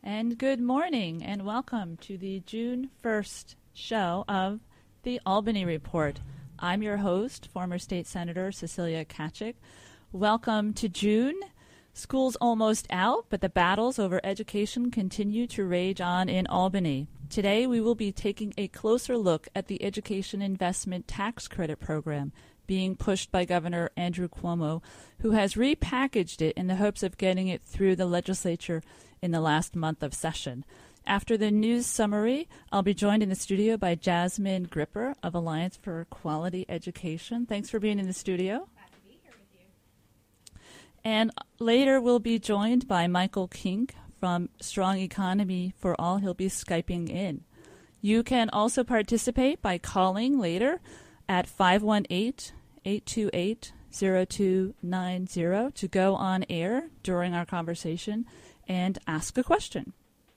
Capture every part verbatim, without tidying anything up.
And good morning and welcome to the June first show of the Albany Report. I'm your host, former State Senator Cecilia Kachik. Welcome to June. School's almost out, but the battles over education continue to rage on in Albany. Today we will be taking a closer look at the Education Investment Tax Credit Program being pushed by Governor Andrew Cuomo, who has repackaged it in the hopes of getting it through the legislature in the last month of session. After the news summary, I'll be joined in the studio by Jasmine Gripper of Alliance for Quality Education. Thanks for being in the studio. Glad to be here with you. And later we'll be joined by Michael Kink from Strong Economy for All. He'll be Skyping in. You can also participate by calling later at five one eight, eight two eight, zero two nine zero to go on air during our conversation and ask a question.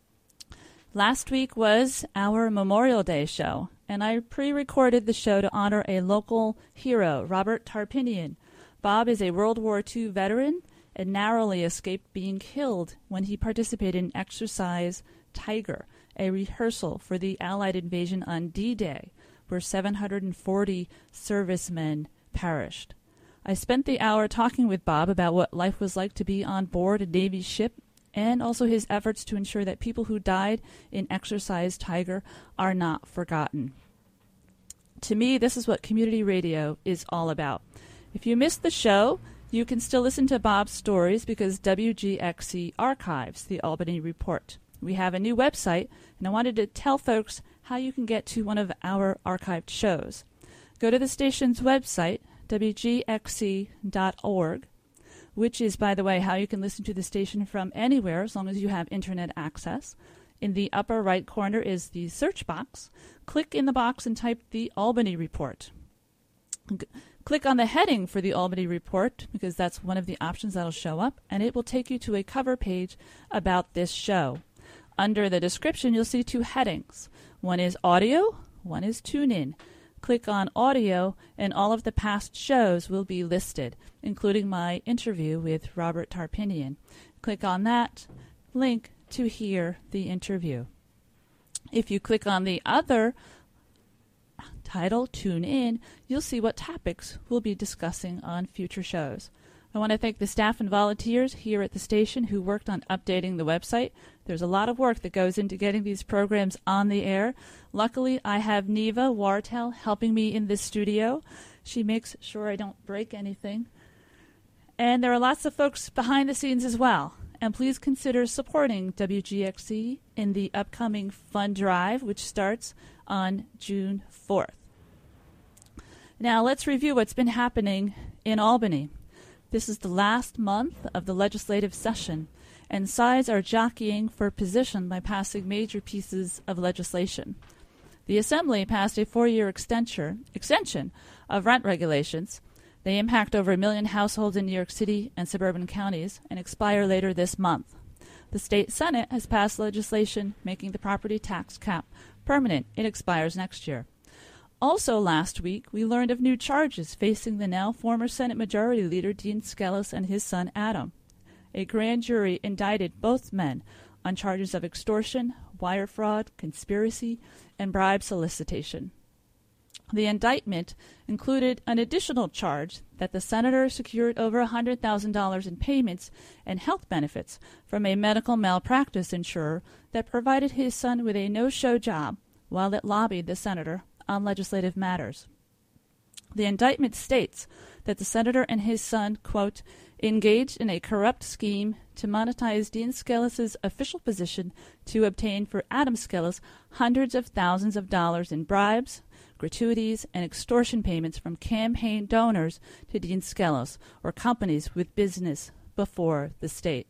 Last week was our Memorial Day show, and I pre-recorded the show to honor a local hero, Robert Tarpinian. Bob is a World War Two veteran and narrowly escaped being killed when he participated in Exercise Tiger, a rehearsal for the Allied invasion on D-Day, where seven hundred forty servicemen perished. I spent the hour talking with Bob about what life was like to be on board a Navy ship and also his efforts to ensure that people who died in Exercise Tiger are not forgotten. To me, this is what community radio is all about. If you missed the show, you can still listen to Bob's stories because W G X C archives the Albany Report. We have a new website, and I wanted to tell folks how you can get to one of our archived shows. Go to the station's website, W G X C dot org, which is, by the way, how you can listen to the station from anywhere as long as you have internet access. In the upper right corner is the search box. Click in the box and type the Albany Report. G- click on the heading for the Albany Report, because that's one of the options that'll show up, and it will take you to a cover page about this show. Under the description, you'll see two headings. One is audio, one is tune in. Click on audio, and all of the past shows will be listed, including my interview with Robert Tarpinian. Click on that link to hear the interview. If you click on the other title, Tune In, you'll see what topics we'll be discussing on future shows. I want to thank the staff and volunteers here at the station who worked on updating the website. There's a lot of work that goes into getting these programs on the air. Luckily, I have Neva Wartel helping me in this studio. She makes sure I don't break anything. And there are lots of folks behind the scenes as well. And please consider supporting W G X C in the upcoming fund drive, which starts on June fourth. Now, let's review what's been happening in Albany. This is the last month of the legislative session, and sides are jockeying for position by passing major pieces of legislation. The Assembly passed a four-year extension, extension of rent regulations. They impact over a million households in New York City and suburban counties and expire later this month. The State Senate has passed legislation making the property tax cap permanent. It expires next year. Also last week, we learned of new charges facing the now former Senate Majority Leader Dean Skelos and his son Adam. A grand jury indicted both men on charges of extortion, wire fraud, conspiracy, and bribe solicitation. The indictment included an additional charge that the senator secured over one hundred thousand dollars in payments and health benefits from a medical malpractice insurer that provided his son with a no-show job while it lobbied the senator on legislative matters. The indictment states that the senator and his son, quote, engaged in a corrupt scheme to monetize Dean Skelos' official position to obtain for Adam Skelos hundreds of thousands of dollars in bribes, gratuities, and extortion payments from campaign donors to Dean Skelos or companies with business before the state.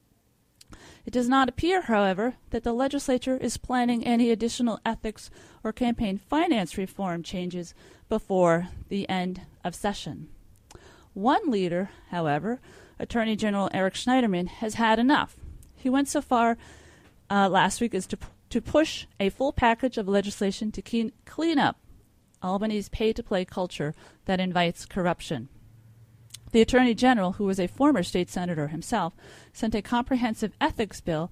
It does not appear, however, that the legislature is planning any additional ethics or campaign finance reform changes before the end of session. One leader, however, Attorney General Eric Schneiderman, has had enough. He went so far uh, last week as to, to push a full package of legislation to keen, clean up Albany's pay-to-play culture that invites corruption. The Attorney General, who was a former state senator himself, sent a comprehensive ethics bill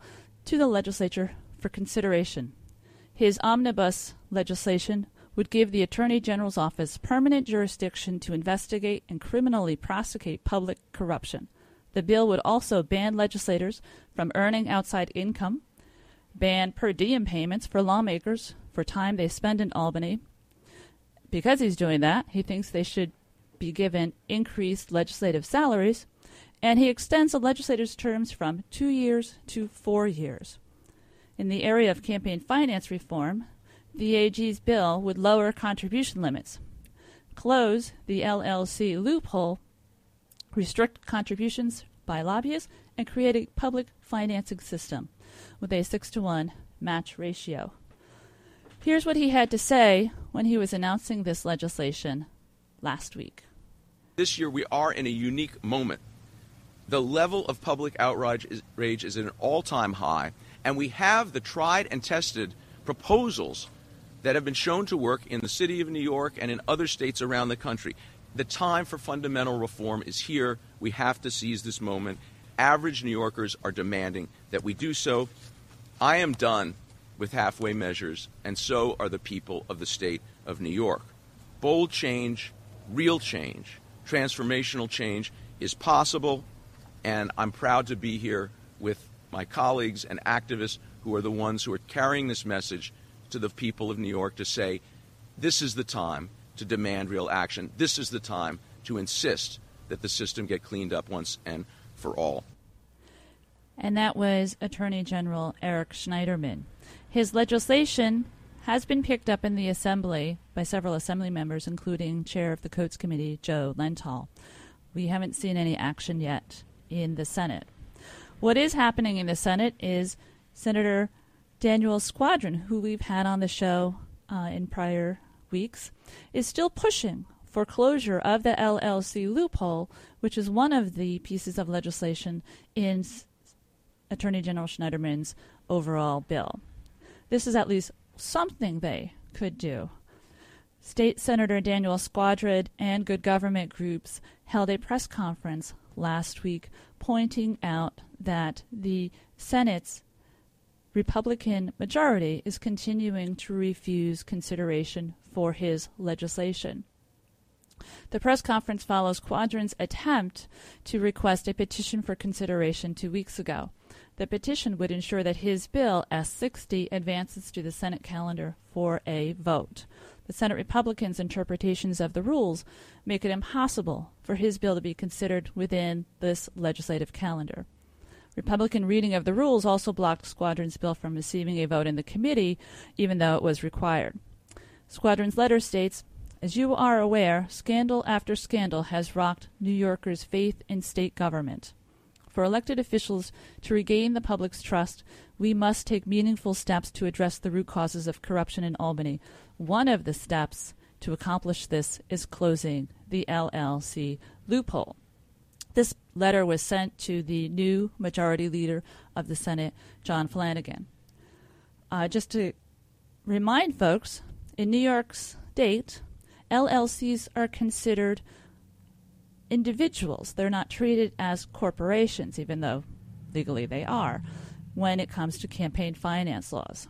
to the legislature for consideration. His omnibus legislation would give the Attorney General's office permanent jurisdiction to investigate and criminally prosecute public corruption. The bill would also ban legislators from earning outside income, ban per diem payments for lawmakers for time they spend in Albany. Because he's doing that, he thinks they should be given increased legislative salaries, and he extends the legislators' terms from two years to four years. In the area of campaign finance reform, the A G's bill would lower contribution limits, close the L L C loophole, restrict contributions by lobbyists, and create a public financing system with a six to one match ratio. Here's what he had to say when he was announcing this legislation last week. This year we are in a unique moment. The level of public outrage is, rage is at an all-time high, and we have the tried and tested proposals that have been shown to work in the city of New York and in other states around the country. The time for fundamental reform is here. We have to seize this moment. Average New Yorkers are demanding that we do so. I am done with halfway measures, and so are the people of the state of New York. Bold change, real change, transformational change is possible, and I'm proud to be here with my colleagues and activists who are the ones who are carrying this message to the people of New York to say, this is the time to demand real action. This is the time to insist that the system get cleaned up once and for all. And that was Attorney General Eric Schneiderman. His legislation has been picked up in the Assembly by several Assembly members, including Chair of the Codes Committee, Joe Lentol. We haven't seen any action yet in the Senate. What is happening in the Senate is Senator Daniel Squadron, who we've had on the show uh, in prior weeks, is still pushing for closure of the L L C loophole, which is one of the pieces of legislation in S- Attorney General Schneiderman's overall bill. This is at least something they could do. State Senator Daniel Squadron and good government groups held a press conference last week pointing out that the Senate's Republican majority is continuing to refuse consideration for his legislation. The press conference follows Squadron's attempt to request a petition for consideration two weeks ago. The petition would ensure that his bill, S sixty, advances to the Senate calendar for a vote. The Senate Republicans' interpretations of the rules make it impossible for his bill to be considered within this legislative calendar. Republican reading of the rules also blocked Squadron's bill from receiving a vote in the committee, even though it was required. Squadron's letter states, "As you are aware, scandal after scandal has rocked New Yorkers' faith in state government. For elected officials to regain the public's trust, we must take meaningful steps to address the root causes of corruption in Albany. One of the steps to accomplish this is closing the L L C loophole." This letter was sent to the new majority leader of the Senate, John Flanagan. Uh, just to remind folks, in New York State, L L Cs are considered individuals. They're not treated as corporations, even though legally they are, when it comes to campaign finance laws.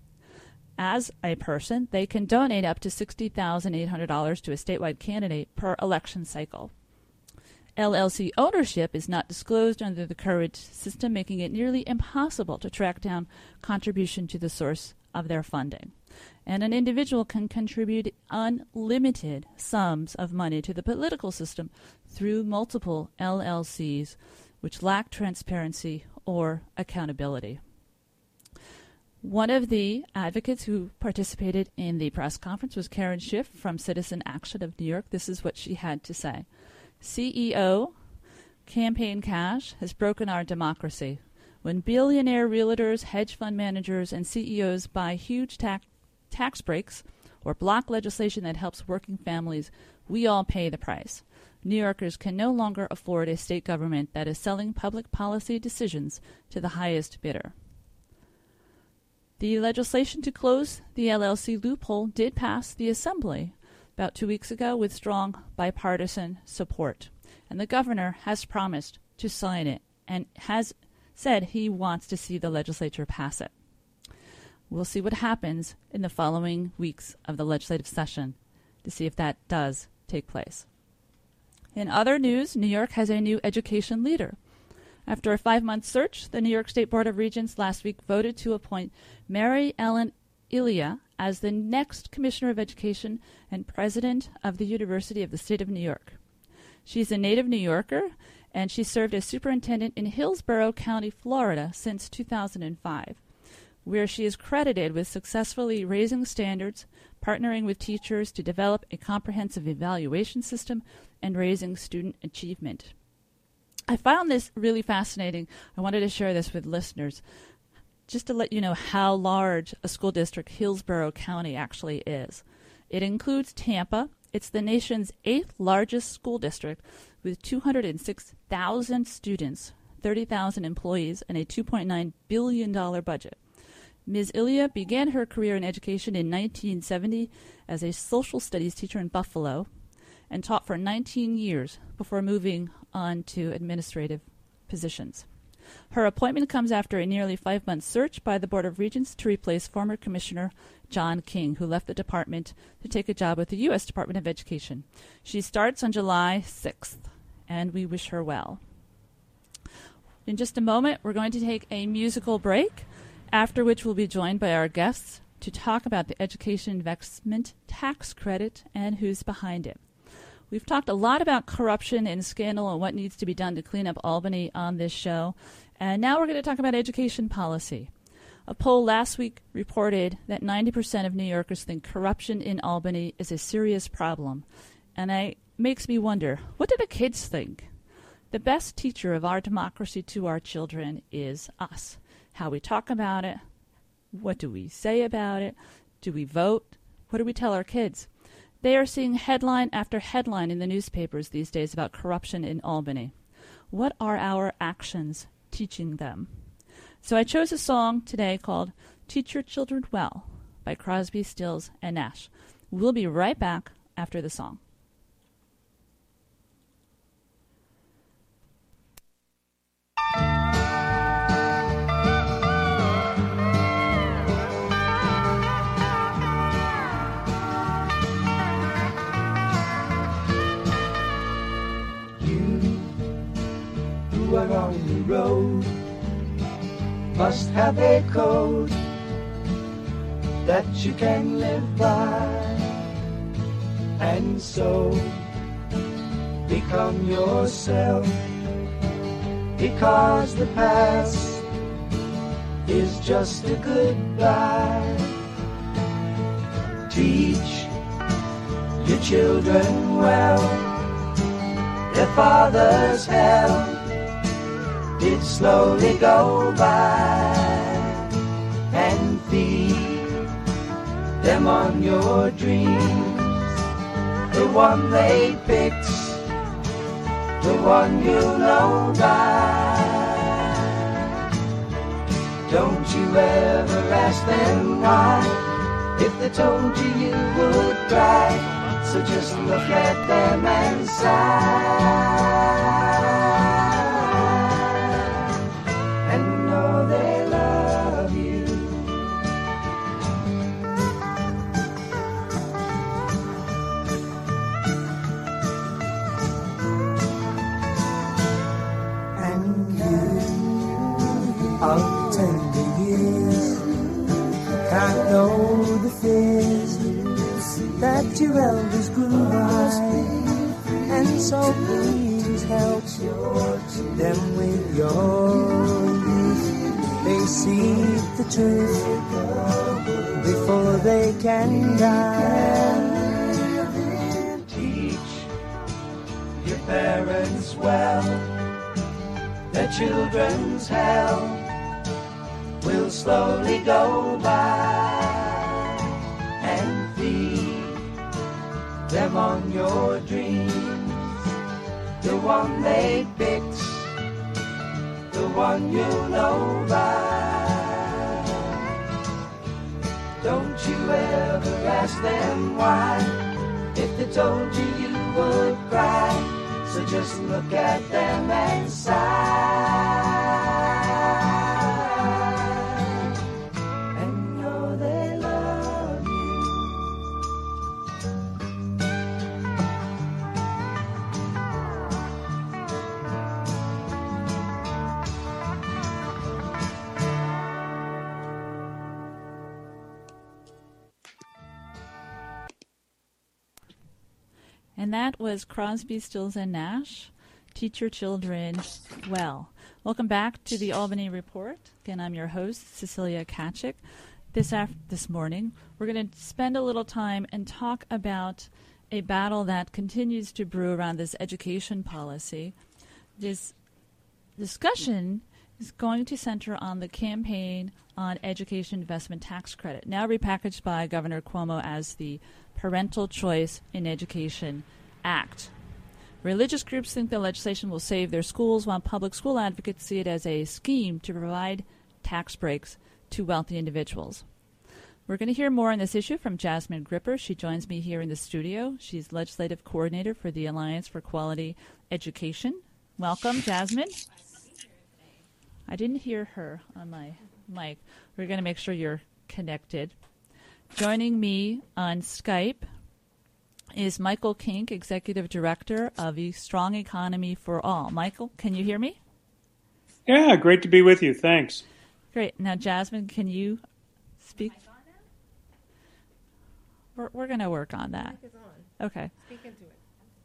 As a person, they can donate up to sixty thousand eight hundred dollars to a statewide candidate per election cycle. L L C ownership is not disclosed under the current system, making it nearly impossible to track down contribution to the source of their funding. And an individual can contribute unlimited sums of money to the political system through multiple L L Cs, which lack transparency or accountability. One of the advocates who participated in the press conference was Karen Schiff from Citizen Action of New York. This is what she had to say. C E O, campaign cash has broken our democracy. When billionaire realtors, hedge fund managers, and C E Os buy huge tax tax breaks or block legislation that helps working families, we all pay the price. New Yorkers can no longer afford a state government that is selling public policy decisions to the highest bidder. The legislation to close the L L C loophole did pass the Assembly about two weeks ago with strong bipartisan support, and the governor has promised to sign it and has said he wants to see the legislature pass it. We'll see what happens in the following weeks of the legislative session to see if that does take place. In other news, New York has a new education leader. After a five-month search, the New York State Board of Regents last week voted to appoint Mary Ellen Ilia as the next Commissioner of Education and President of the University of the State of New York. She's a native New Yorker, and she served as superintendent in Hillsborough County, Florida, since two thousand five, where she is credited with successfully raising standards, partnering with teachers to develop a comprehensive evaluation system, and raising student achievement. I found this really fascinating. I wanted to share this with listeners, just to let you know how large a school district Hillsborough County actually is. It includes Tampa. It's the nation's eighth largest school district with two hundred six thousand students, thirty thousand employees, and a two point nine billion dollars budget. Miz Ilia began her career in education in nineteen seventy as a social studies teacher in Buffalo and taught for nineteen years before moving on to administrative positions. Her appointment comes after a nearly five-month search by the Board of Regents to replace former Commissioner John King, who left the department to take a job with the U S Department of Education. She starts on July sixth, and we wish her well. In just a moment, we're going to take a musical break, after which we'll be joined by our guests to talk about the Education Investment Tax Credit and who's behind it. We've talked a lot about corruption and scandal and what needs to be done to clean up Albany on this show. And now we're going to talk about education policy. A poll last week reported that ninety percent of New Yorkers think corruption in Albany is a serious problem. And it makes me wonder, what do the kids think? The best teacher of our democracy to our children is us. How we talk about it. What do we say about it? Do we vote? What do we tell our kids? They are seeing headline after headline in the newspapers these days about corruption in Albany. What are our actions teaching them? So I chose a song today called Teach Your Children Well by Crosby, Stills, and Nash. We'll be right back after the song. Are on the road must have a code that you can live by, and so become yourself, because the past is just a goodbye. Teach your children well, their father's hell did slowly go by, and feed them on your dreams, the one they picked, the one you know by. Don't you ever ask them why, if they told you you would cry, so just look at them and sigh. Of tender years, can't know the fears that your elders grew by, and so please help them with your youth. They seek the truth before they can die. Teach your parents well, their children's hell will slowly go by, and feed them on your dreams, the one they picked, the one you know by. Don't you ever ask them why, if they told you you would cry, so just look at them and sigh. And that was Crosby, Stills, and Nash, Teach Your Children Well. Welcome back to the Albany Report. Again, I'm your host, Cecilia Kachik. This af- this morning, we're going to spend a little time and talk about a battle that continues to brew around this education policy. This discussion is going to center on the campaign on education investment tax credit, now repackaged by Governor Cuomo as the Parental Choice in Education Act. Religious groups think the legislation will save their schools, while public school advocates see it as a scheme to provide tax breaks to wealthy individuals. We're going to hear more on this issue from Jasmine Gripper. She joins me here in the studio. She's legislative coordinator for the Alliance for Quality Education. Welcome, Jasmine. I didn't hear her on my mic. We're going to make sure you're connected. Joining me on Skype is Michael Kink, Executive Director of the Strong Economy for All. Michael, can you hear me? Yeah, great to be with you. Thanks. Great. Now, Jasmine, can you speak? We're, we're going to work on that. Okay. Speak into it.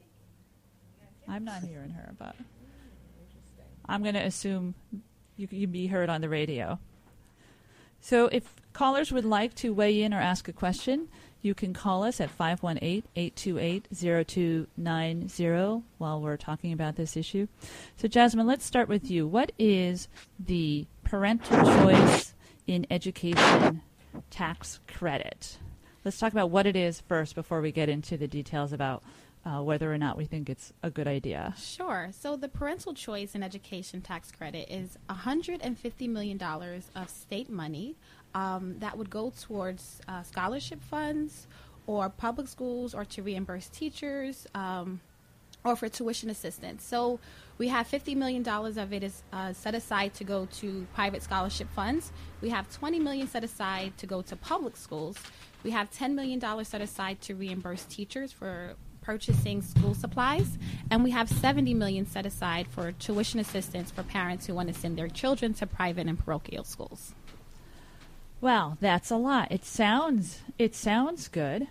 I'm not hearing her, but I'm going to assume you can be heard on the radio. So if callers would like to weigh in or ask a question, you can call us at five one eight, eight two eight, zero two nine zero while we're talking about this issue. So, Jasmine, let's start with you. What is the Parental Choice in Education tax credit? Let's talk about what it is first before we get into the details about uh, whether or not we think it's a good idea. Sure. So the Parental Choice in Education tax credit is one hundred fifty million dollars of state money um, that would go towards uh, scholarship funds or public schools or to reimburse teachers um, or for tuition assistance. So we have fifty million dollars of it is uh, set aside to go to private scholarship funds. We have twenty million dollars set aside to go to public schools. We have ten million dollars set aside to reimburse teachers for purchasing school supplies, and we have seventy million dollars set aside for tuition assistance for parents who want to send their children to private and parochial schools. Wow, that's a lot. It sounds it sounds good.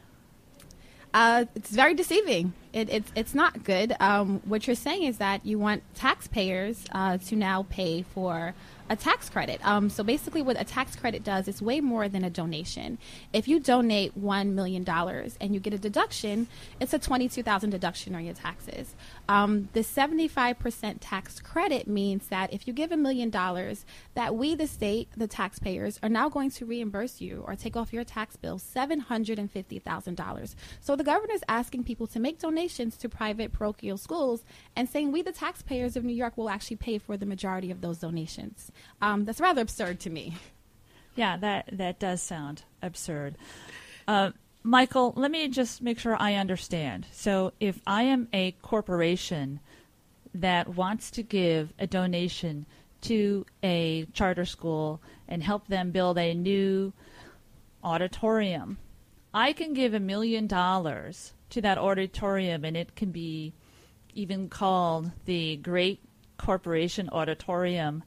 Uh, it's very deceiving. It, it's it's not good. Um, what you're saying is that you want taxpayers uh, to now pay for a tax credit. Um, so basically what a tax credit does is way more than a donation. If you donate one million dollars and you get a deduction, it's a twenty-two thousand dollars deduction on your taxes. Um, the seventy-five percent tax credit means that if you give a million dollars, that we, the state, the taxpayers, are now going to reimburse you or take off your tax bill seven hundred fifty thousand dollars. So the governor is asking people to make donations to private parochial schools and saying we, the taxpayers of New York, will actually pay for the majority of those donations. Um, that's rather absurd to me. Yeah, that, that does sound absurd. Uh, Michael, let me just make sure I understand. So if I am a corporation that wants to give a donation to a charter school and help them build a new auditorium, I can give a million dollars to that auditorium, and it can be even called the Great Corporation Auditorium,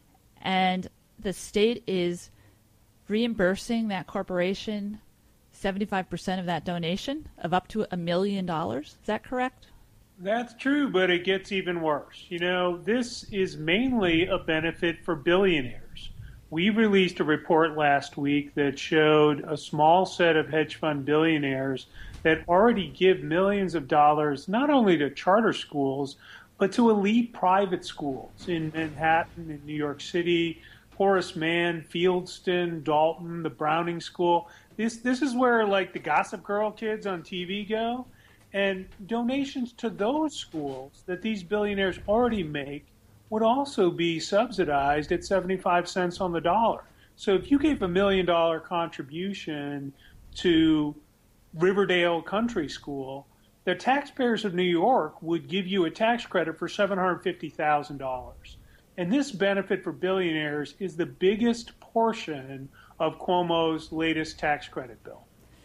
and the state is reimbursing that corporation seventy-five percent of that donation of up to a million dollars. Is that correct? That's true, but it gets even worse. You know, this is mainly a benefit for billionaires. We released a report last week that showed a small set of hedge fund billionaires that already give millions of dollars not only to charter schools, but to elite private schools in Manhattan, in New York City, Horace Mann, Fieldston, Dalton, the Browning School. This this is where, like, the Gossip Girl kids on T V go. And donations to those schools that these billionaires already make would also be subsidized at seventy-five cents on the dollar. So if you gave a million dollar contribution to Riverdale Country School, the taxpayers of New York would give you a tax credit for seven hundred fifty thousand dollars. And this benefit for billionaires is the biggest portion of Cuomo's latest tax credit bill.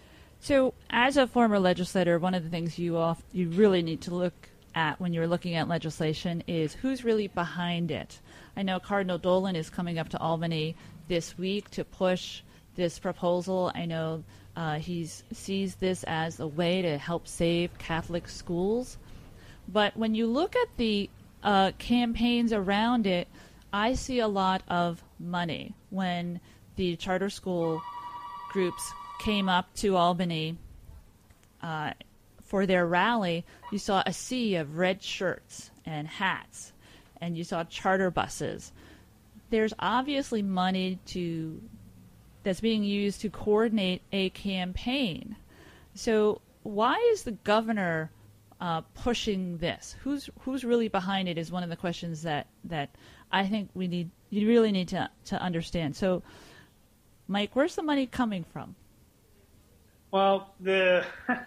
So as a former legislator, one of the things you off, you really need to look at when you're looking at legislation is who's really behind it. I know Cardinal Dolan is coming up to Albany this week to push this proposal. I know uh, he sees this as a way to help save Catholic schools. But when you look at the uh, campaigns around it, I see a lot of money. When the charter school groups came up to Albany uh, for their rally, you saw a sea of red shirts and hats, and you saw charter buses. There's obviously money to that's being used to coordinate a campaign. So why is the governor uh, pushing this? Who's who's really behind it is one of the questions that, that I think we need you really need to to understand. So, Mike, where's the money coming from? Well, the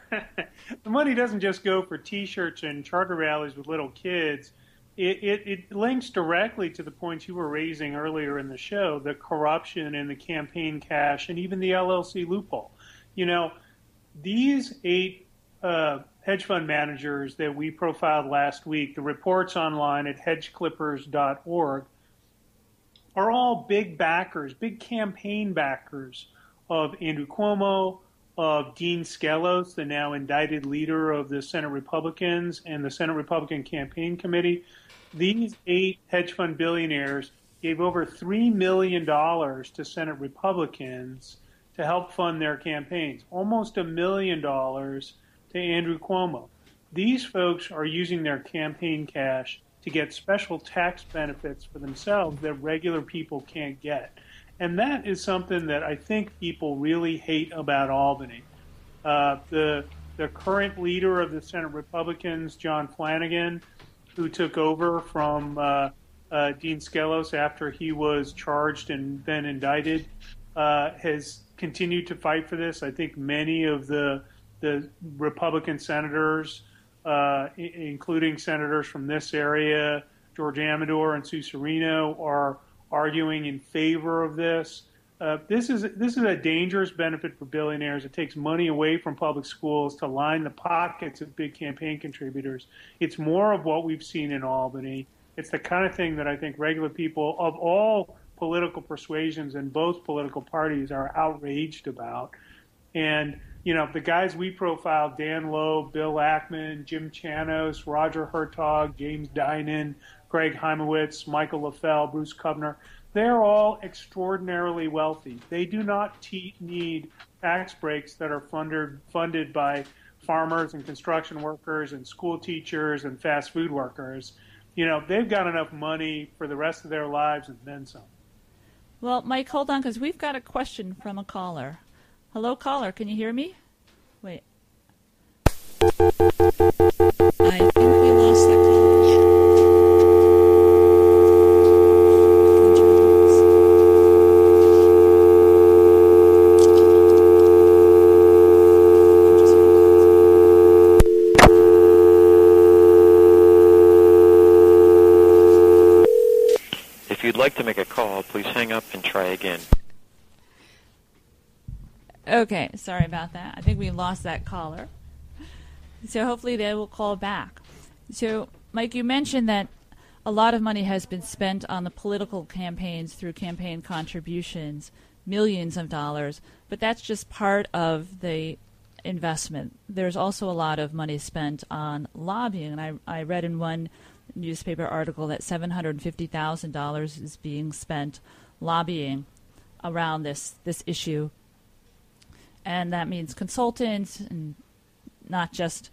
the money doesn't just go for T-shirts and charter rallies with little kids. It, it, it links directly to the points you were raising earlier in the show, the corruption and the campaign cash and even the L L C loophole. You know, these eight uh, hedge fund managers that we profiled last week, the reports online at hedge clippers dot org, are all big backers, big campaign backers of Andrew Cuomo, of Dean Skelos, the now indicted leader of the Senate Republicans and the Senate Republican Campaign Committee. These eight hedge fund billionaires gave over three million dollars to Senate Republicans to help fund their campaigns, almost a million dollars to Andrew Cuomo. These folks are using their campaign cash to get special tax benefits for themselves that regular people can't get. And that is something that I think people really hate about Albany. Uh, the the current leader of the Senate Republicans, John Flanagan, who took over from uh, uh, Dean Skelos after he was charged and then indicted, uh, has continued to fight for this. I think many of the the Republican senators, uh, I- including senators from this area, George Amador and Sue Serino, are arguing in favor of this. Uh, this is this is a dangerous benefit for billionaires. It takes money away from public schools to line the pockets of big campaign contributors. It's more of what we've seen in Albany. It's the kind of thing that I think regular people of all political persuasions and both political parties are outraged about. And, you know, the guys we profiled, Dan Loeb, Bill Ackman, Jim Chanos, Roger Hertog, James Dinan, Greg Heimowitz, Michael LaFell, Bruce Kovner, they're all extraordinarily wealthy. They do not te- need tax breaks that are funded funded by farmers and construction workers and school teachers and fast food workers. You know, they've got enough money for the rest of their lives and then some. Well, Mike, hold on, because we've got a question from a caller. Hello, caller. Can you hear me? Wait. I think we lost that caller. Yeah. If you'd like to make a call, please hang up and try again. Okay, sorry about that. I think we lost that caller. So hopefully they will call back. So, Mike, you mentioned that a lot of money has been spent on the political campaigns through campaign contributions, millions of dollars, but that's just part of the investment. There's also a lot of money spent on lobbying, and I, I read in one newspaper article that seven hundred fifty thousand dollars is being spent lobbying around this, this issue. And that means consultants and not just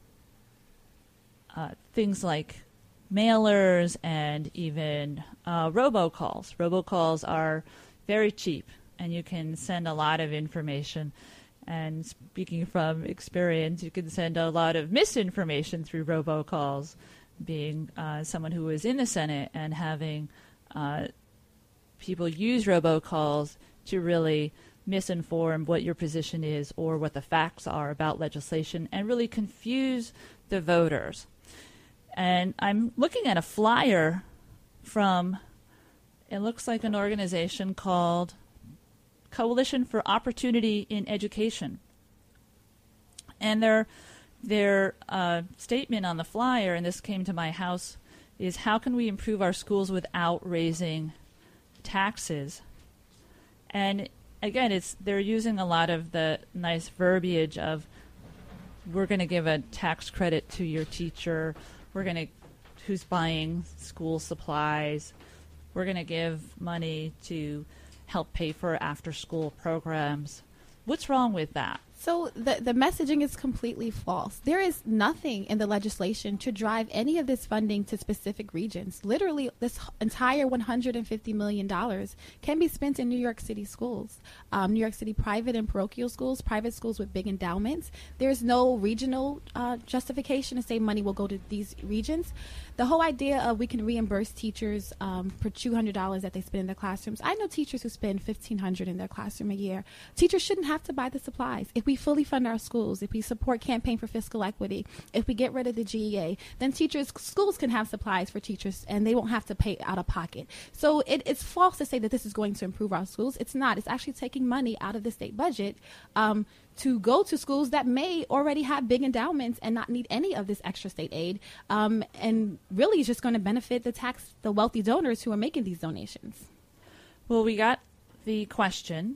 uh, things like mailers and even uh, robocalls. Robocalls are very cheap, and you can send a lot of information. And speaking from experience, you can send a lot of misinformation through robocalls, being uh, someone who was in the Senate and having uh, people use robocalls to really misinform what your position is or what the facts are about legislation and really confuse the voters. And I'm looking at a flyer from, it looks like an organization called Coalition for Opportunity in Education. And their, their uh, statement on the flyer, and this came to my house, is how can we improve our schools without raising taxes? And again, it's they're using a lot of the nice verbiage of we're going to give a tax credit to your teacher. We're going to who's buying school supplies. We're going to give money to help pay for after-school programs. What's wrong with that? So the the messaging is completely false. There is nothing in the legislation to drive any of this funding to specific regions. Literally, this entire one hundred fifty million dollars can be spent in New York City schools, um, New York City private and parochial schools, private schools with big endowments. There's no regional uh, justification to say money will go to these regions. The whole idea of we can reimburse teachers um, for two hundred dollars that they spend in their classrooms. I know teachers who spend fifteen hundred dollars in their classroom a year. Teachers shouldn't have to buy the supplies. If we fully fund our schools, if we support Campaign for Fiscal Equity, if we get rid of the G E A, then teachers, schools can have supplies for teachers and they won't have to pay out of pocket. So it, it's false to say that this is going to improve our schools. It's not. It's actually taking money out of the state budget um, to go to schools that may already have big endowments and not need any of this extra state aid, um, and really is just going to benefit the tax, the wealthy donors who are making these donations. Well, we got the question.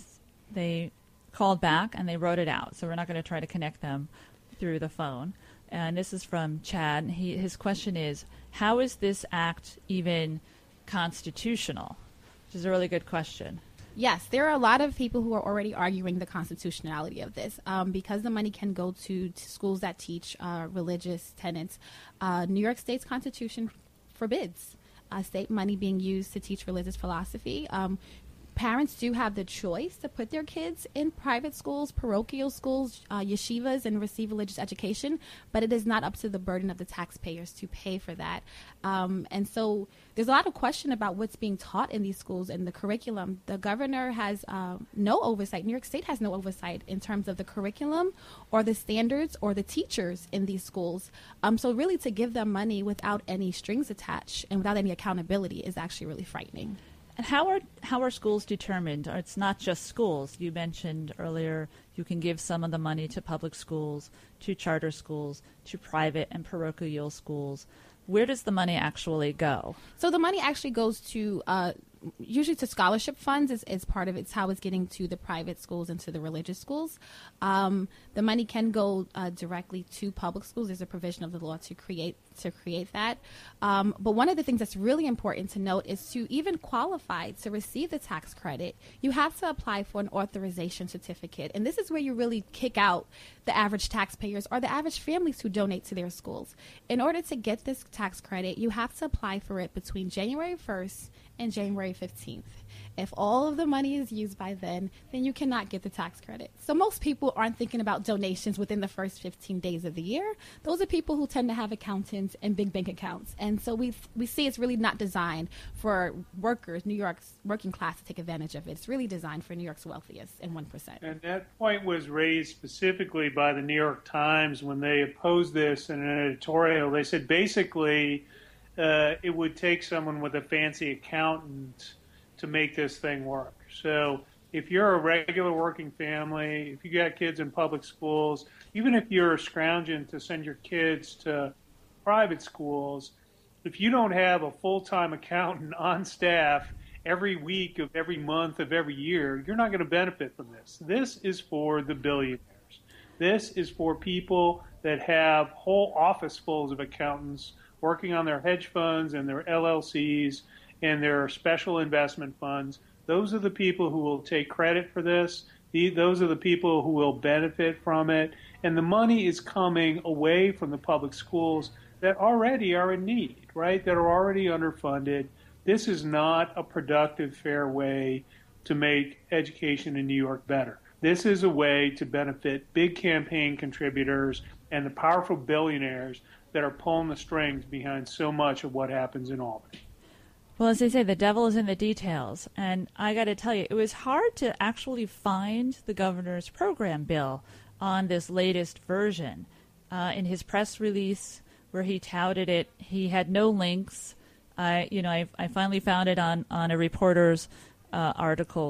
They called back and they wrote it out, so we're not going to try to connect them through the phone. And this is from Chad. He, his question is, how is this act even constitutional? Which is a really good question. Yes, there are a lot of people who are already arguing the constitutionality of this um, because the money can go to, to schools that teach uh, religious tenets. Uh, New York State's constitution forbids uh, state money being used to teach religious philosophy. Um, Parents do have the choice to put their kids in private schools, parochial schools, uh, yeshivas, and receive religious education, but it is not up to the burden of the taxpayers to pay for that. Um, and so there's a lot of question about what's being taught in these schools and the curriculum. The governor has um, no oversight. New York State has no oversight in terms of the curriculum or the standards or the teachers in these schools. Um, so really to give them money without any strings attached and without any accountability is actually really frightening. And how are how are schools determined? It's not just schools. You mentioned earlier you can give some of the money to public schools, to charter schools, to private and parochial schools. Where does the money actually go? So the money actually goes to uh, usually to scholarship funds is, is part of it. It's how it's getting to the private schools and to the religious schools. Um, the money can go uh, directly to public schools. There's a provision of the law to create to create that. Um, but one of the things that's really important to note is to even qualify to receive the tax credit, you have to apply for an authorization certificate. And this is where you really kick out the average taxpayers or the average families who donate to their schools. In order to get this tax credit, you have to apply for it between January first and January fifteenth. If all of the money is used by then, then you cannot get the tax credit. So most people aren't thinking about donations within the first fifteen days of the year. Those are people who tend to have accountants and big bank accounts. And so we we see it's really not designed for workers, New York's working class, to take advantage of it. It's really designed for New York's wealthiest and one percent. And that point was raised specifically by the New York Times when they opposed this in an editorial. They said basically uh, it would take someone with a fancy accountant to make this thing work. So if you're a regular working family, if you got kids in public schools, even if you're scrounging to send your kids to private schools, if you don't have a full-time accountant on staff every week of every month of every year, you're not going to benefit from this. This is for the billionaires. This is for people that have whole office fulls of accountants working on their hedge funds and their L L Cs and their special investment funds. Those are the people who will take credit for this. The, those are the people who will benefit from it. And the money is coming away from the public schools that already are in need, right, that are already underfunded. This is not a productive, fair way to make education in New York better. This is a way to benefit big campaign contributors and the powerful billionaires that are pulling the strings behind so much of what happens in Albany. Well, as they say, the devil is in the details. And I got to tell you, it was hard to actually find the governor's program bill on this latest version. Uh, in his press release where he touted it, he had no links. I, you know, I, I finally found it on, on a Reporter's uh, article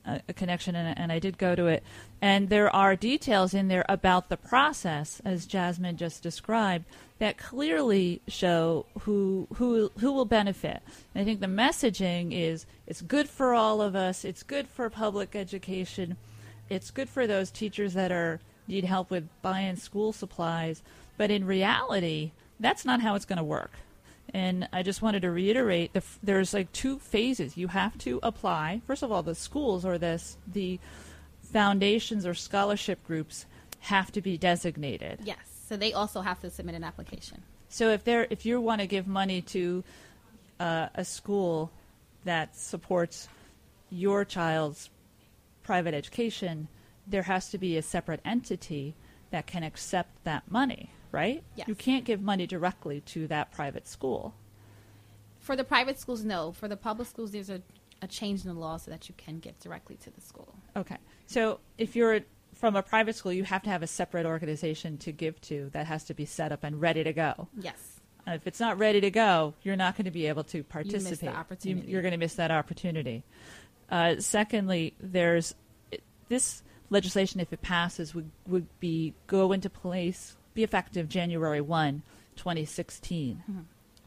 a, a connection, and, and I did go to it. And there are details in there about the process, as Jasmine just described, that clearly show who who who will benefit. And I think the messaging is it's good for all of us. It's good for public education. It's good for those teachers that are need help with buying school supplies. But in reality, that's not how it's going to work. And I just wanted to reiterate, the, there's like two phases. You have to apply. First of all, the schools or this, the foundations or scholarship groups have to be designated. Yes, so they also have to submit an application. So if they're if you want to give money to uh, a school that supports your child's private education, there has to be a separate entity that can accept that money. Right? Yes. You can't give money directly to that private school. For the private schools, no. For the public schools, there's a, a change in the law so that you can give directly to the school. Okay. So if you're from a private school, you have to have a separate organization to give to that has to be set up and ready to go. Yes. Uh, if it's not ready to go, you're not going to be able to participate. You miss the opportunity. You, you're going to miss that opportunity. Uh, secondly, there's this legislation, if it passes, would, would be go into place be effective January first, twenty sixteen. Mm-hmm.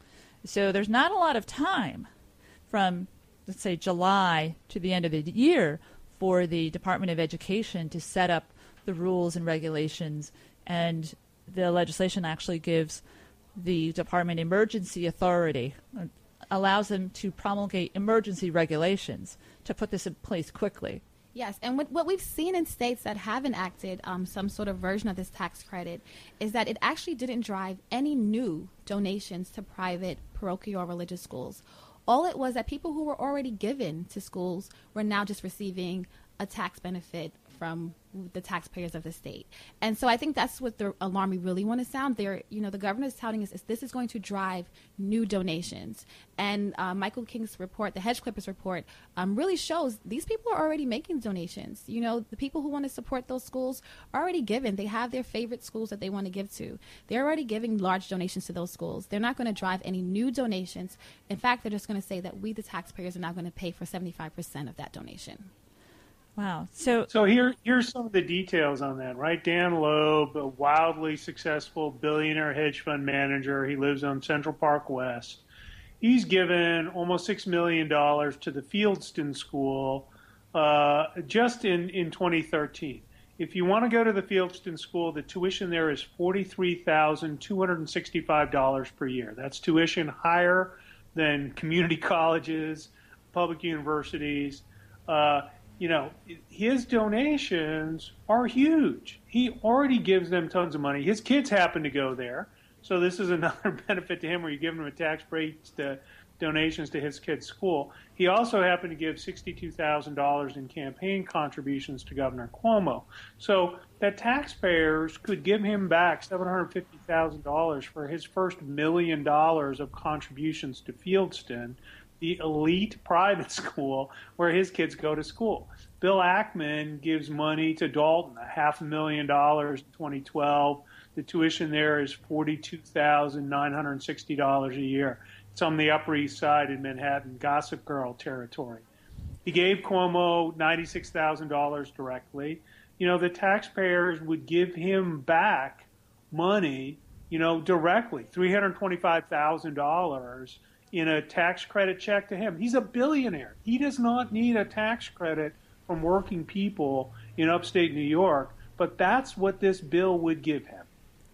So there's not a lot of time from, let's say, July to the end of the year for the Department of Education to set up the rules and regulations, and the legislation actually gives the department emergency authority, uh, allows them to promulgate emergency regulations to put this in place quickly. Yes, and what, what we've seen in states that have enacted um, some sort of version of this tax credit is that it actually didn't drive any new donations to private, parochial, or religious schools. All it was that people who were already given to schools were now just receiving a tax benefit from the taxpayers of the state. And so I think that's what the alarm we really want to sound. There, you know, the governor is touting us is this is going to drive new donations. And uh, Michael King's report, the Hedge Clippers report, um, really shows these people are already making donations. You know, the people who want to support those schools are already given. They have their favorite schools that they want to give to. They're already giving large donations to those schools. They're not going to drive any new donations. In fact, they're just going to say that we, the taxpayers, are now going to pay for seventy-five percent of that donation. Wow. So so here, here's some of the details on that, right? Dan Loeb, a wildly successful billionaire hedge fund manager. He lives on Central Park West. He's given almost six million dollars to the Fieldston School uh, just in, in twenty thirteen. If you want to go to the Fieldston School, the tuition there is forty-three thousand two hundred sixty-five dollars per year. That's tuition higher than community colleges, public universities. Uh, You know, his donations are huge. He already gives them tons of money. His kids happen to go there. So this is another benefit to him where you give him a tax break to donations to his kid's school. He also happened to give sixty-two thousand dollars in campaign contributions to Governor Cuomo. So that taxpayers could give him back seven hundred fifty thousand dollars for his first million dollars of contributions to Fieldston, the elite private school where his kids go to school. Bill Ackman gives money to Dalton, a half a million dollars in twenty twelve. The tuition there is forty-two thousand nine hundred sixty dollars a year. It's on the Upper East Side in Manhattan, Gossip Girl territory. He gave Cuomo ninety-six thousand dollars directly. You know, the taxpayers would give him back money, you know, directly, three hundred twenty-five thousand dollars in a tax credit check to him. He's a billionaire. He does not need a tax credit from working people in upstate New York, but that's what this bill would give him.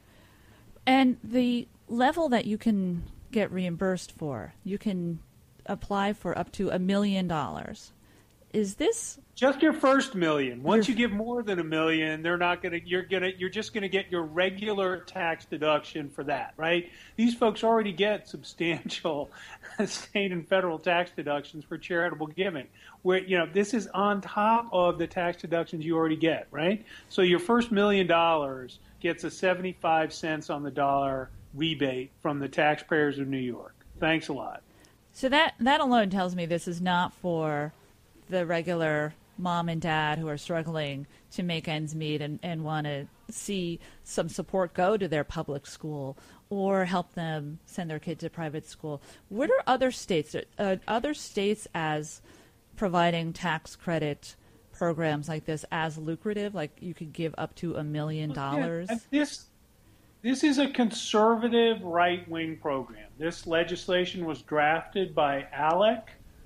And the level that you can get reimbursed for, you can apply for up to a million dollars. Is this just your first million? Once you give more than a million, they're not going to. You're gonna. You're just going to get your regular tax deduction for that, right? These folks already get substantial state and federal tax deductions for charitable giving. Where you know this is on top of the tax deductions you already get, right? So your first million dollars gets a seventy-five cents on the dollar rebate from the taxpayers of New York. Thanks a lot. So that that alone tells me this is not for the regular mom and dad who are struggling to make ends meet and, and want to see some support go to their public school or help them send their kid to private school. What are other states, uh, other states as providing tax credit programs like this as lucrative? Like you could give up to a million dollars? Yeah, this this is a conservative right-wing program. This legislation was drafted by ALEC,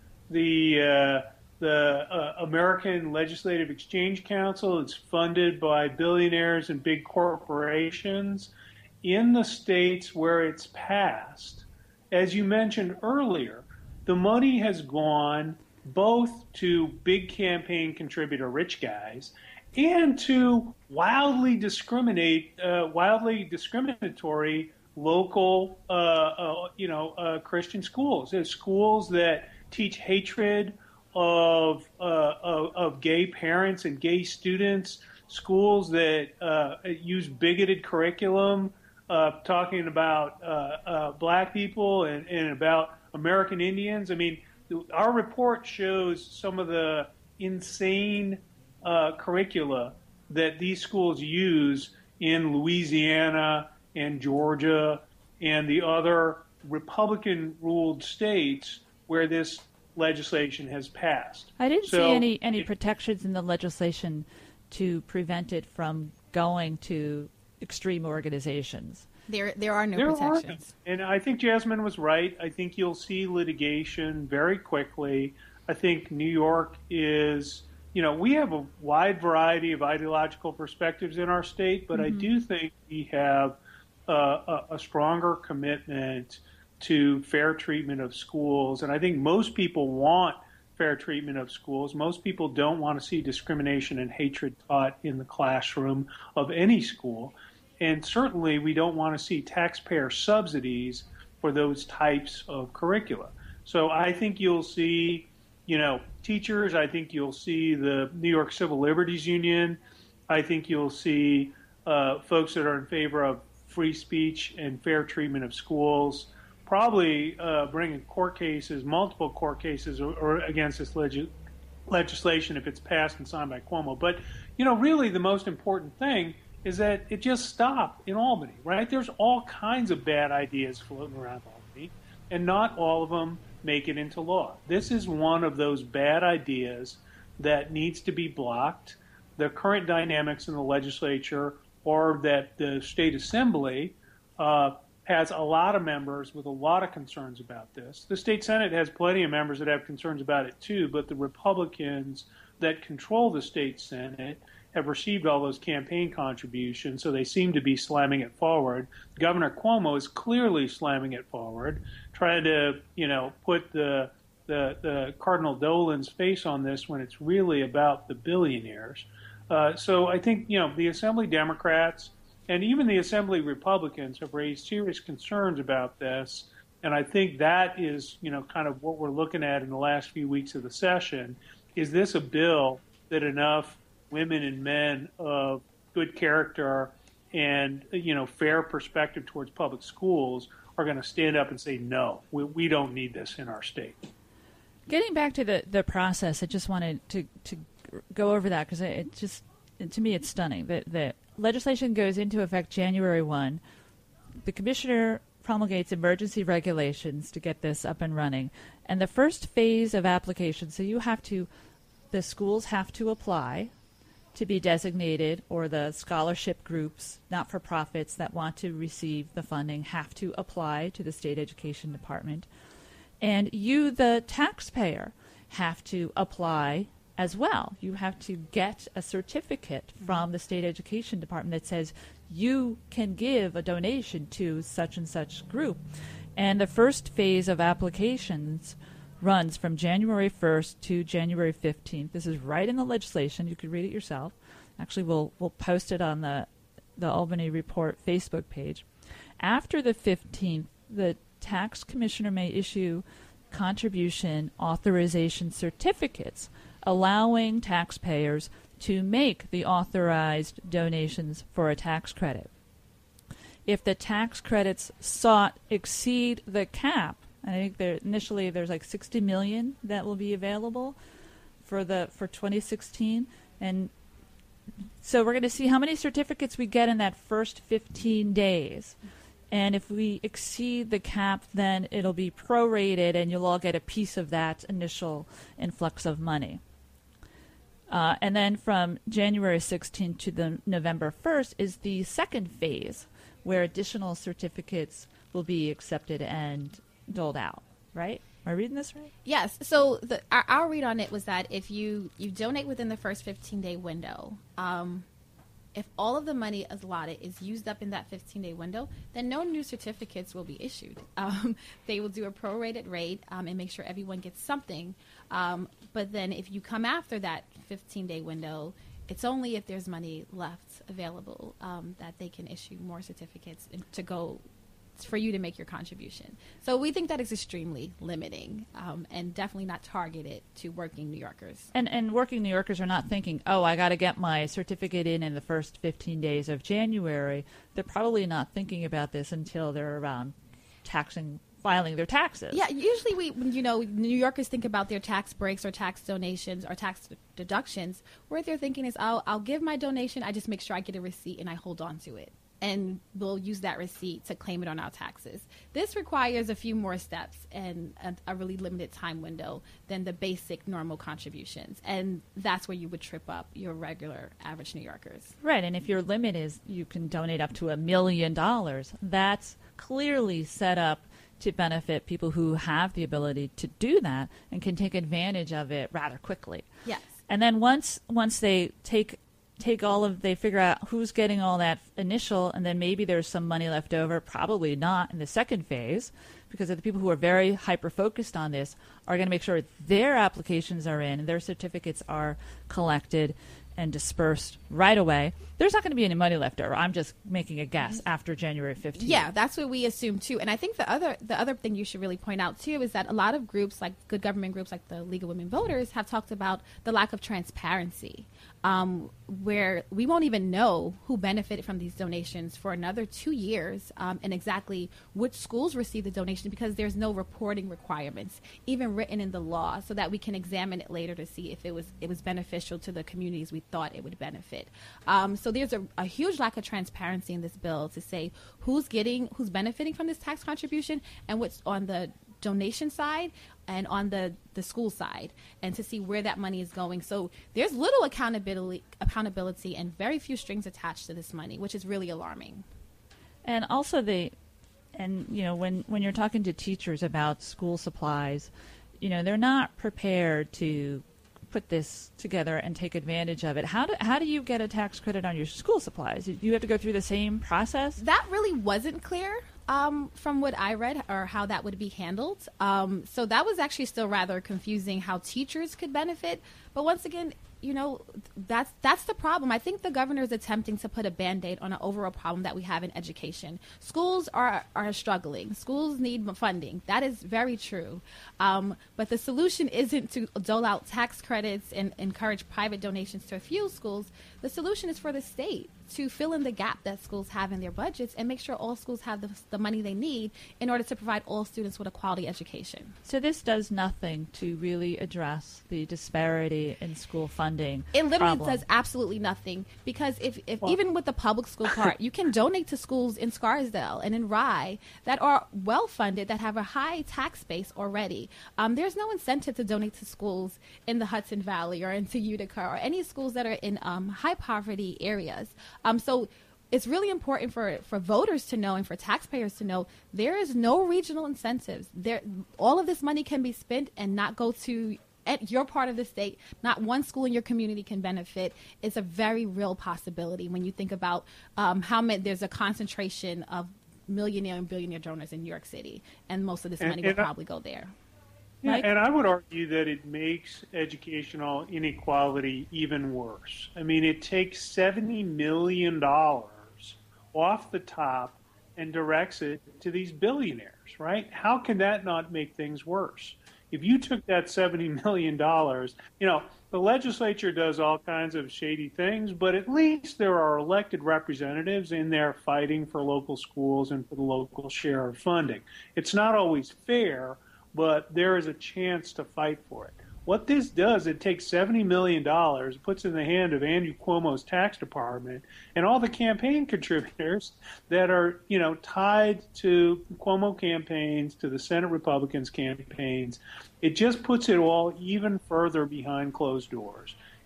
the uh, the uh, American Legislative Exchange Council. It's funded by billionaires and big corporations. In the states where it's passed, as you mentioned earlier, the money has gone both to big campaign contributor rich guys and to wildly discriminate, uh, wildly discriminatory local, uh, uh, you know, uh, Christian schools. There's schools that teach hatred of, uh, of of gay parents and gay students. Schools that uh, use bigoted curriculum, uh, talking about uh, uh, black people and, and about American Indians. I mean, our report shows some of the insane uh, curricula that these schools use in Louisiana and Georgia and the other Republican-ruled states where this legislation has passed. I didn't so see any, any it, protections in the legislation to prevent it from going to extreme organizations. There, there are no there protections. Are. And I think Jasmine was right. I think you'll see litigation very quickly. I think New York is, you know, we have a wide variety of ideological perspectives in our state, but mm-hmm. I do think we have uh, a, a stronger commitment to fair treatment of schools. And I think most people want fair treatment of schools. Most people don't want to see discrimination and hatred taught in the classroom of any school. And certainly we don't want to see taxpayer subsidies for those types of curricula. So I think you'll see, you know, teachers. I think you'll see the New York Civil Liberties Union. I think you'll see uh, folks that are in favor of free speech and fair treatment of schools probably uh, bringing court cases, multiple court cases or, or against this leg- legislation if it's passed and signed by Cuomo. But, you know, really the most important thing is that it just stopped in Albany, right? There's all kinds of bad ideas floating around Albany, and not all of them make it into law. This is one of those bad ideas that needs to be blocked. The current dynamics in the legislature or that the state assembly uh, has a lot of members with a lot of concerns about this. The state Senate has plenty of members that have concerns about it too, but the Republicans that control the state Senate have received all those campaign contributions, so they seem to be slamming it forward. Governor Cuomo is clearly slamming it forward, trying to, you know, put the the, the Cardinal Dolan's face on this when it's really about the billionaires. Uh, so I think, you know, the Assembly Democrats and even the Assembly Republicans have raised serious concerns about this, and I think that is, you know, kind of what we're looking at in the last few weeks of the session. Is this a bill that enough women and men of good character and, you know, fair perspective towards public schools are going to stand up and say, no, we, we don't need this in our state? Getting back to the, the process, I just wanted to, to go over that because it just, to me, it's stunning. The, the legislation goes into effect January first. The commissioner promulgates emergency regulations to get this up and running. And the first phase of application, so you have to, the schools have to apply to be designated, or the scholarship groups, not-for-profits that want to receive the funding have to apply to the state education department. And you, the taxpayer, have to apply as well. You have to get a certificate from the state education department that says you can give a donation to such and such group. And the first phase of applications runs from January first to January fifteenth. This is right in the legislation. You could read it yourself. Actually, we'll we'll post it on the the Albany Report Facebook page. After the fifteenth, the tax commissioner may issue contribution authorization certificates allowing taxpayers to make the authorized donations for a tax credit. If the tax credits sought exceed the cap, I think there, initially there's like sixty million that will be available for the for twenty sixteen, and so we're going to see how many certificates we get in that first fifteen days. And if we exceed the cap, then it'll be prorated, and you'll all get a piece of that initial influx of money. Uh, and then from January sixteenth to the November first is the second phase, where additional certificates will be accepted and doled out, right? Am I reading this right? Yes. So the, our, our read on it was that if you, you donate within the first fifteen-day window, um, if all of the money allotted is used up in that fifteen-day window, then no new certificates will be issued. Um, they will do a prorated rate um, and make sure everyone gets something. Um, but then if you come after that fifteen-day window, it's only if there's money left available um, that they can issue more certificates to go for you to make your contribution. So we think that is extremely limiting um, and definitely not targeted to working New Yorkers. And and working New Yorkers are not thinking, oh, I got to get my certificate in in the first fifteen days of January. They're probably not thinking about this until they're around taxing, filing their taxes. Yeah, usually we, you know, New Yorkers think about their tax breaks or tax donations or tax deductions. What they're thinking is, I'll, I'll give my donation, I just make sure I get a receipt and I hold on to it. And we'll use that receipt to claim it on our taxes. This requires a few more steps and a, a really limited time window than the basic normal contributions. And that's where you would trip up your regular average New Yorkers. Right, and if your limit is you can donate up to a million dollars, that's clearly set up to benefit people who have the ability to do that and can take advantage of it rather quickly. Yes. And then once once they take take all of, they figure out who's getting all that initial, and then maybe there's some money left over, probably not in the second phase, because the people who are very hyper-focused on this are going to make sure their applications are in and their certificates are collected and dispersed right away. There's not going to be any money left over. I'm just making a guess after January fifteenth. Yeah, that's what we assume too. And I think the other the other thing you should really point out too is that a lot of groups, like good government groups like the League of Women Voters, have talked about the lack of transparency, um, where we won't even know who benefited from these donations for another two years um, and exactly which schools received the donation, because there's no reporting requirements even written in the law, so that we can examine it later to see if it was it was beneficial to the communities we thought it would benefit. Um, so there's a, a huge lack of transparency in this bill to say who's getting, who's benefiting from this tax contribution and what's on the donation side and on the, the school side, and to see where that money is going. So there's little accountability, accountability and very few strings attached to this money, which is really alarming. And also the, and you know, when, when you're talking to teachers about school supplies, you know, they're not prepared to put this together and take advantage of it. How do how do you get a tax credit on your school supplies? Do you have to go through the same process? That really wasn't clear um, from what I read, or how that would be handled. Um, so that was actually still rather confusing, how teachers could benefit. But once again, you know, that's that's the problem. I think the governor is attempting to put a Band-Aid on an overall problem that we have in education. Schools are, are struggling. Schools need funding. That is very true. Um, but the solution isn't to dole out tax credits and encourage private donations to a few schools. The solution is for the state to fill in the gap that schools have in their budgets and make sure all schools have the, the money they need in order to provide all students with a quality education. So this does nothing to really address the disparity in school funding. It literally problem. does absolutely nothing, because if, if well, even with the public school part, you can donate to schools in Scarsdale and in Rye that are well funded, that have a high tax base already. Um, there's no incentive to donate to schools in the Hudson Valley or into Utica or any schools that are in um, high poverty areas. Um, so it's really important for, for voters to know and for taxpayers to know there is no regional incentives. There, all of this money can be spent and not go to at your part of the state. Not one school in your community can benefit. It's a very real possibility when you think about um, how many, there's a concentration of millionaire and billionaire donors in New York City, and most of this and, money and will I, probably go there. Yeah, Mike? and I would argue that it makes educational inequality even worse. I mean, it takes seventy million dollars off the top and directs it to these billionaires, right? How can that not make things worse? If you took that seventy million dollars, you know, the legislature does all kinds of shady things, but at least there are elected representatives in there fighting for local schools and for the local share of funding. It's not always fair, but there is a chance to fight for it. What this does, it takes seventy million dollars, puts it in the hand of Andrew Cuomo's tax department and all the campaign contributors that are, you know, tied to Cuomo campaigns, to the Senate Republicans campaigns. It just puts it all even further behind closed doors.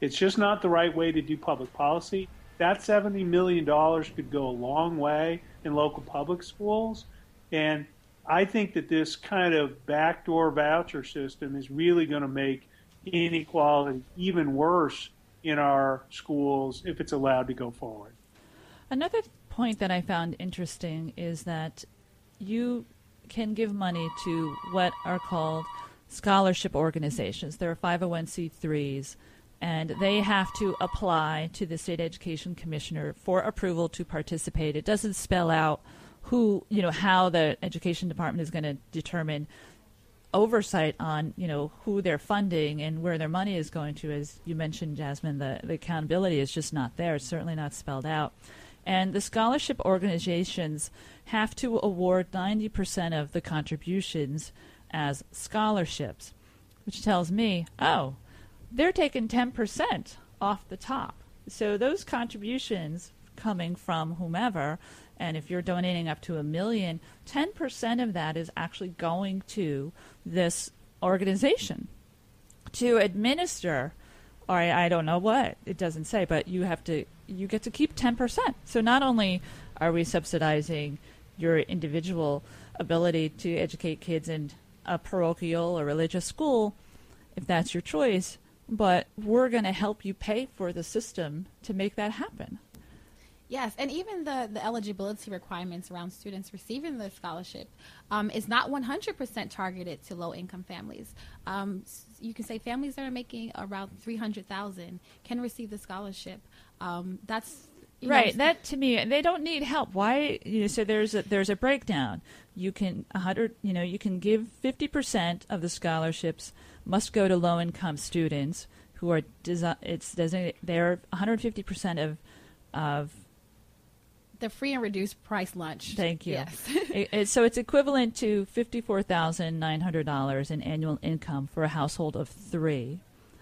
It's just not the right way to do public policy. That seventy million dollars could go a long way in local public schools. And I think that this kind of backdoor voucher system is really going to make inequality even worse in our schools if it's allowed to go forward. Another point that I found interesting is that you can give money to what are called scholarship organizations. There are five oh one c threes, and they have to apply to the state education commissioner for approval to participate. It doesn't spell out who, you know, how the education department is going to determine oversight on, you know, who they're funding and where their money is going to. As you mentioned, Jasmine, the, the accountability is just not there. It's certainly not spelled out. And the scholarship organizations have to award ninety percent of the contributions as scholarships, which tells me, oh, they're taking ten percent off the top. So those contributions coming from whomever, and if you're donating up to a million, ten percent of that is actually going to this organization to administer, or I, I don't know what, it doesn't say, but you have to, you get to keep ten percent. So not only are we subsidizing your individual ability to educate kids in a parochial or religious school, if that's your choice, but we're going to help you pay for the system to make that happen. Yes, and even the, the eligibility requirements around students receiving the scholarship um, is not one hundred percent targeted to low-income families. Um, you can say families that are making around three hundred thousand dollars can receive the scholarship. Um, that's you right. know, that to me, they don't need help. Why? You know, so there's a there's a breakdown. You can a hundred. You know, you can give fifty percent of the scholarships must go to low-income students who are desi- it's designated. They're one hundred fifty percent of of the free and reduced price lunch. Thank you. Yes. it, it, so it's equivalent to fifty-four thousand nine hundred dollars in annual income for a household of three.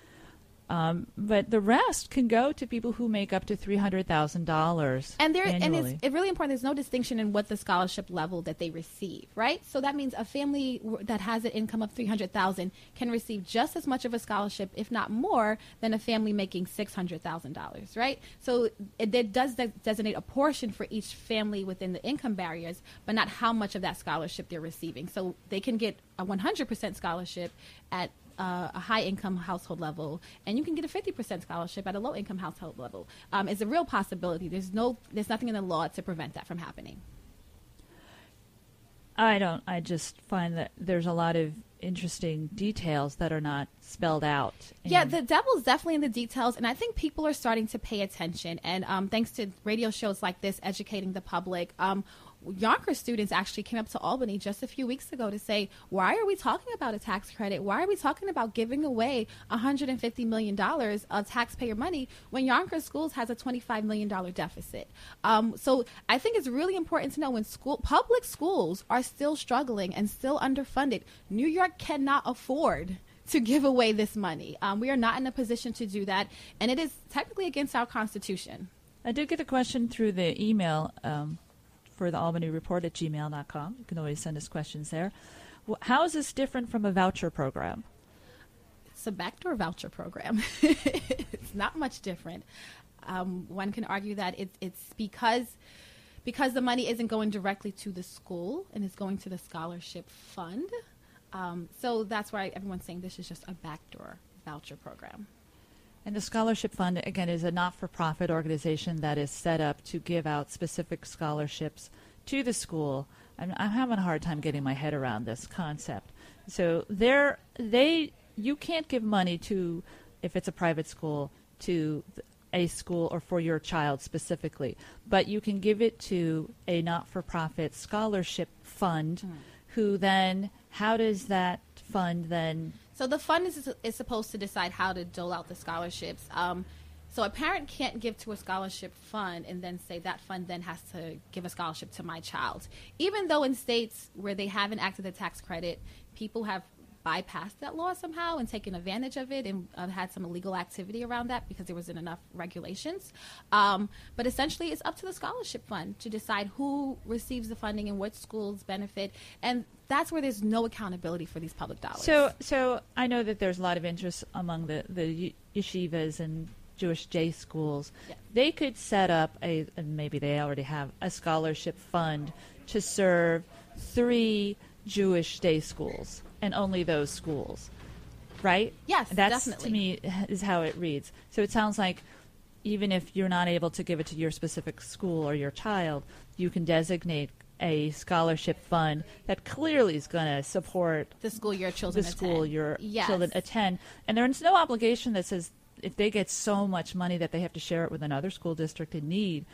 Um, but the rest can go to people who make up to three hundred thousand dollars and there, annually. and it's, it's really important. There's no distinction in what the scholarship level that they receive, right? So that means a family w- that has an income of three hundred thousand dollars can receive just as much of a scholarship, if not more, than a family making six hundred thousand dollars, right? So it, it does de- designate a portion for each family within the income barriers, but not how much of that scholarship they're receiving. So they can get a one hundred percent scholarship at Uh, a high-income household level, and you can get a fifty percent scholarship at a low-income household level. Um, it's a real possibility. There's no, there's nothing in the law to prevent that from happening. I don't. I just find that there's a lot of interesting details that are not spelled out. Yeah, the devil's definitely in the details, and I think people are starting to pay attention. And um, thanks to radio shows like this, educating the public, um, Yonkers students actually came up to Albany just a few weeks ago to say, why are we talking about a tax credit? Why are we talking about giving away one hundred fifty million dollars of taxpayer money when Yonkers Schools has a twenty-five million dollars deficit? Um, so I think it's really important to know when school public schools are still struggling and still underfunded, New York cannot afford to give away this money. Um, we are not in a position to do that, and it is technically against our Constitution. I did get a question through the email um, for the Albany Report at gmail dot com. You can always send us questions there. Well, how is this different from a voucher program? It's a backdoor voucher program. It's not much different. Um, one can argue that it, it's because because the money isn't going directly to the school and it's going to the scholarship fund. Um, so that's why everyone's saying this is just a backdoor voucher program. And the Scholarship Fund, again, is a not-for-profit organization that is set up to give out specific scholarships to the school. I'm, I'm having a hard time getting my head around this concept. So they're, they, you can't give money to, if it's a private school, to a school or for your child specifically, but you can give it to a not-for-profit scholarship fund, mm. who then, how does that fund then... So the fund is, is supposed to decide how to dole out the scholarships. Um, so a parent can't give to a scholarship fund and then say that fund then has to give a scholarship to my child. Even though in states where they haven't enacted the tax credit, people have bypassed that law somehow and taken advantage of it and uh, had some illegal activity around that because there wasn't enough regulations. Um, but essentially, it's up to the scholarship fund to decide who receives the funding and which schools benefit. And that's where there's no accountability for these public dollars. So, so I know that there's a lot of interest among the, the yeshivas and Jewish day schools. Yeah. They could set up a, and maybe they already have, a scholarship fund to serve three Jewish day schools and only those schools, right? Yes, That's, definitely. to me, is how it reads. So it sounds like even if you're not able to give it to your specific school or your child, you can designate a scholarship fund that clearly is going to support the school your children the attend. school your Yes. children attend. And there's no obligation that says if they get so much money that they have to share it with another school district in need.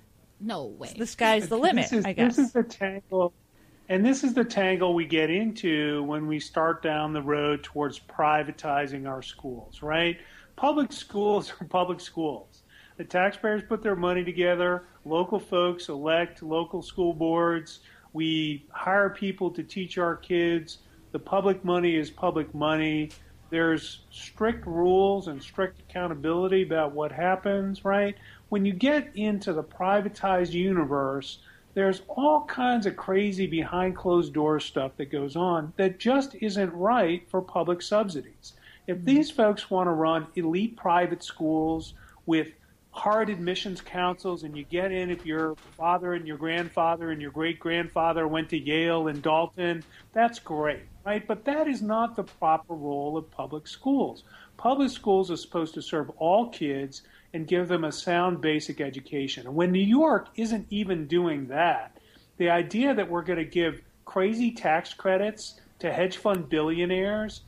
No way. The sky's the limit, this is, I guess. This is the tangle, and this is the tangle we get into when we start down the road towards privatizing our schools, right? Public schools are public schools. The taxpayers put their money together. Local folks elect local school boards. We hire people to teach our kids. The public money is public money. There's strict rules and strict accountability about what happens, right? When you get into the privatized universe, there's all kinds of crazy behind closed doors stuff that goes on that just isn't right for public subsidies. If these folks want to run elite private schools with hard admissions councils and you get in if your father and your grandfather and your great-grandfather went to Yale and Dalton, that's great, right? But that is not the proper role of public schools. Public schools are supposed to serve all kids and give them a sound basic education. And when New York isn't even doing that, the idea that we're going to give crazy tax credits to hedge fund billionaires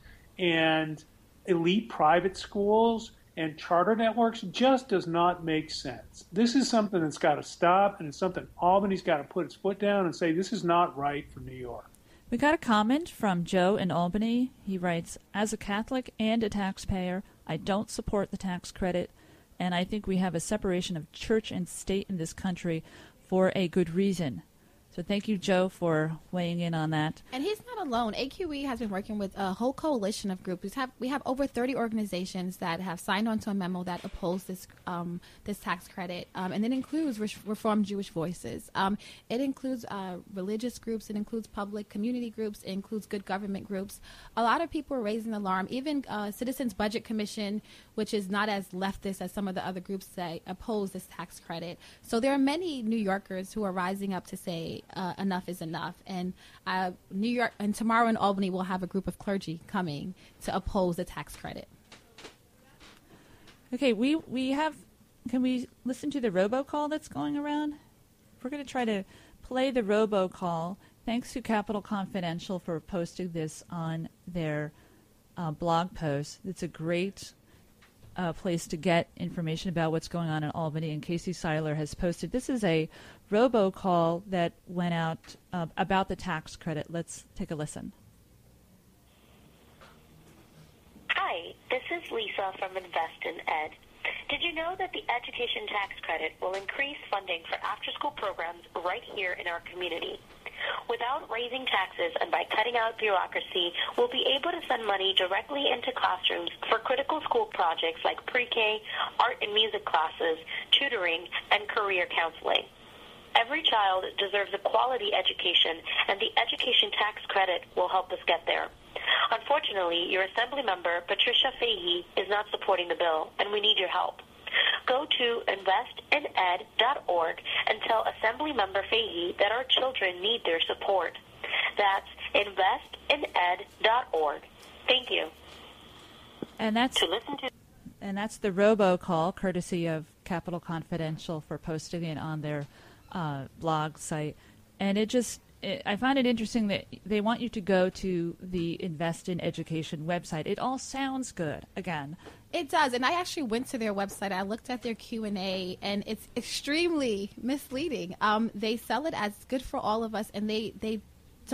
and elite private schools and charter networks just does not make sense. This is something that's got to stop, and it's something Albany's got to put its foot down and say this is not right for New York. We got a comment from Joe in Albany. He writes, as a Catholic and a taxpayer, I don't support the tax credit, and I think we have a separation of church and state in this country for a good reason. So thank you, Joe, for weighing in on that. And he's not alone. A Q E has been working with a whole coalition of groups. We have we have over thirty organizations that have signed on to a memo that oppose this um, this tax credit, um, and it includes Re- Reformed Jewish Voices. Um, it includes uh, religious groups. It includes public community groups. It includes good government groups. A lot of people are raising the alarm. Even uh, Citizens Budget Commission, which is not as leftist as some of the other groups say, oppose this tax credit. So there are many New Yorkers who are rising up to say, Uh, enough is enough. And uh, New York and tomorrow in Albany, we'll have a group of clergy coming to oppose the tax credit. Okay, we, we have, can we listen to the robocall that's going around? We're going to try to play the robocall. Thanks to Capital Confidential for posting this on their uh, blog post. It's a great uh, place to get information about what's going on in Albany, and Casey Seiler has posted. This is a robocall that went out uh, about the tax credit. Let's take a listen. Hi, this is Lisa from Invest in Ed. Did you know that the education tax credit will increase funding for after-school programs right here in our community? Without raising taxes and by cutting out bureaucracy, we'll be able to send money directly into classrooms for critical school projects like pre-K, art and music classes, tutoring, and career counseling. Every child deserves a quality education, and the education tax credit will help us get there. Unfortunately, your Assembly member, Patricia Fahey, is not supporting the bill, and we need your help. Go to invest in ed dot org and tell Assemblymember Fahey that our children need their support. That's invest in ed dot org. Thank you. And that's to listen to. And that's the robocall, courtesy of Capital Confidential for posting it on their uh, blog site. And it just, it, I find it interesting that they want you to go to the Invest in Education website. It all sounds good, again. It does, and I actually went to their website. I looked at their Q and A, and it's extremely misleading. Um, they sell it as good for all of us, and they, they don't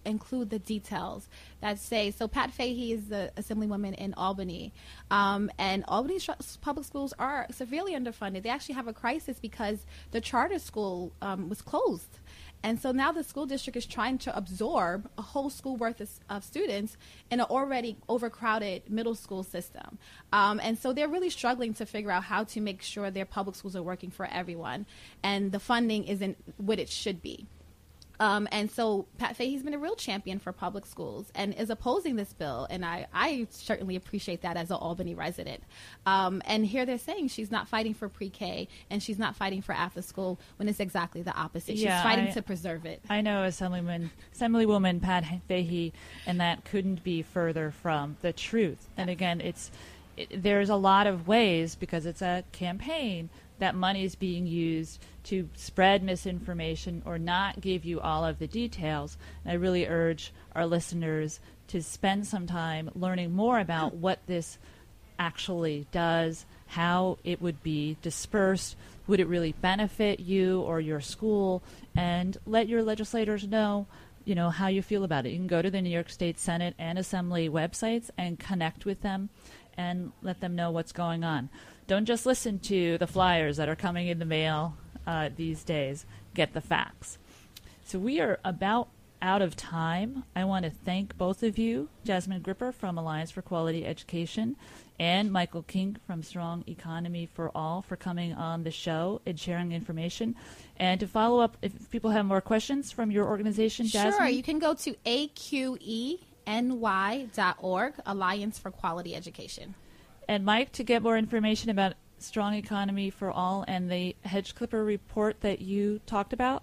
include the details that say, so Pat Fahey is the assemblywoman in Albany, um, and Albany sh- public schools are severely underfunded. They actually have a crisis because the charter school um, was closed. And so now the school district is trying to absorb a whole school worth of, of students in an already overcrowded middle school system. Um, and so they're really struggling to figure out how to make sure their public schools are working for everyone and the funding isn't what it should be. Um, and so Pat Fahey's been a real champion for public schools and is opposing this bill. And I, I certainly appreciate that as an Albany resident. Um, and here they're saying she's not fighting for pre-K and she's not fighting for after school when it's exactly the opposite. Yeah, she's fighting I, to preserve it. I know Assemblyman, Assemblywoman Pat Fahey, and that couldn't be further from the truth. And again, it's it, there's a lot of ways, because it's a campaign, that money is being used to spread misinformation or not give you all of the details. And I really urge our listeners to spend some time learning more about what this actually does, how it would be dispersed, would it really benefit you or your school, and let your legislators know, you know, how you feel about it. You can go to the New York State Senate and Assembly websites and connect with them and let them know what's going on. Don't just listen to the flyers that are coming in the mail uh, these days. Get the facts. So we are about out of time. I want to thank both of you, Jasmine Gripper from Alliance for Quality Education and Michael King from Strong Economy for All, for coming on the show and sharing information. And to follow up, if people have more questions from your organization, Jasmine? Sure. You can go to A Q E N Y dot org, Alliance for Quality Education. And Mike, to get more information about Strong Economy for All and the Hedge Clipper report that you talked about?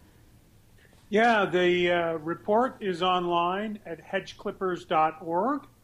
Yeah, the uh, report is online at hedge clippers dot org.